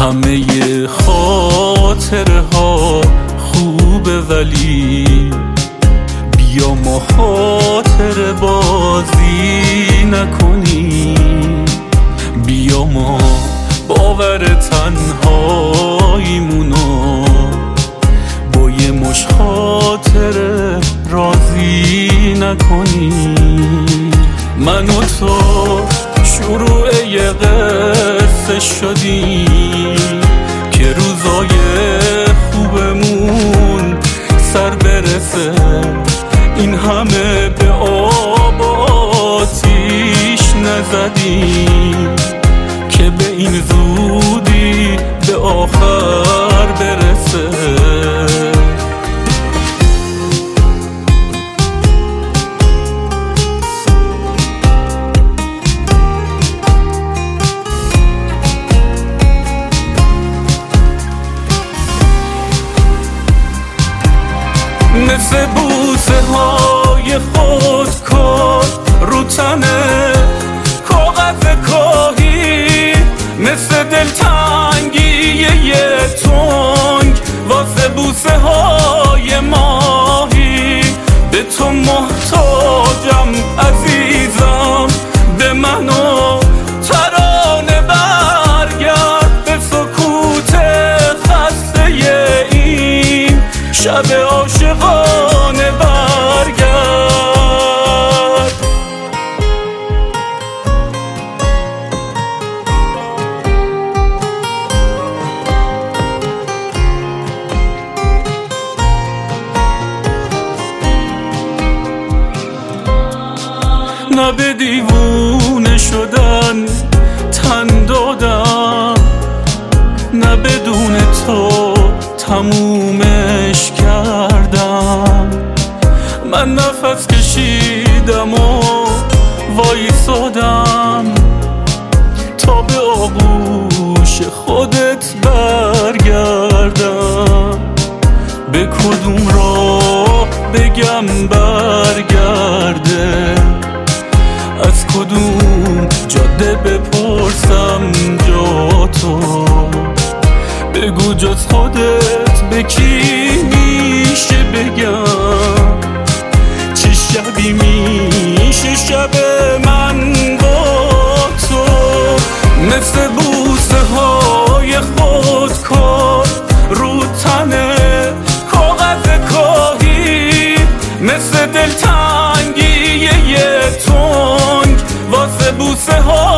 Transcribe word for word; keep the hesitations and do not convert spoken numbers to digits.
همه خاطره ها خوبه ولی بیا ما خاطره بازی نکنیم، بیا ما باور تنهاییمونو با یه مش خاطره راضی نکنیم. من و تو شروع یه قصه شدیم که روزای خوبمون سر برسه، این همه به آب و آتیش نزدیم که به این زودی به آخر برسه. مثل بوسه های خودکار رو تنه کاغذ کاهی، مثل دلتنگی یه تنگ واسه بوسه های ماهی. به تو محتاجم عزیزم، به من و ترانه برگرد، به سکوت خسته این شب عاشقانه برگرد. نه به دیوونه شدن تن دادم، نه بدون تو تمومش کردم. من نفس کشیدم و وایسادم تا به آغوش خودت برگردم. به کدوم راه بگم برگرده، از کدوم جاده بپرسم جا تو. بگو جز خودت به کی میشه بگم، چه شبی میشه شب من با تو. مثل بوسه های خودکار رو تنه کاغذ کاهی، مثل دلتنگی یه تنگ واسه بوسه ها